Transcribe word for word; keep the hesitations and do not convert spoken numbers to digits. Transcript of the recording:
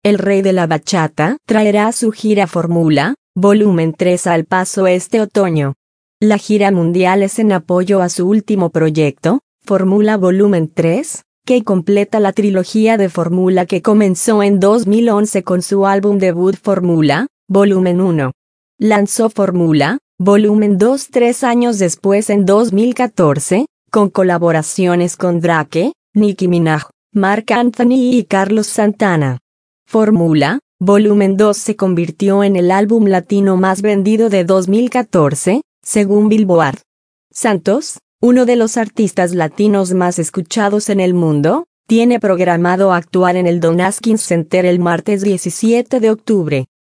el rey de la bachata, traerá su gira Fórmula, volumen tres al Paso este otoño. La gira mundial es en apoyo a su último proyecto, Fórmula volumen tres, que completa la trilogía de Fórmula que comenzó en dos mil once con su álbum debut Fórmula, volumen uno. Lanzó Fórmula, volumen dos tres años después en dos mil catorce, con colaboraciones con Drake, Nicki Minaj, Marc Anthony y Carlos Santana. Fórmula, volumen dos se convirtió en el álbum latino más vendido de dos mil catorce, según Billboard. Santos, uno de los artistas latinos más escuchados en el mundo, tiene programado actuar en el Don Askins Center el martes diecisiete de octubre.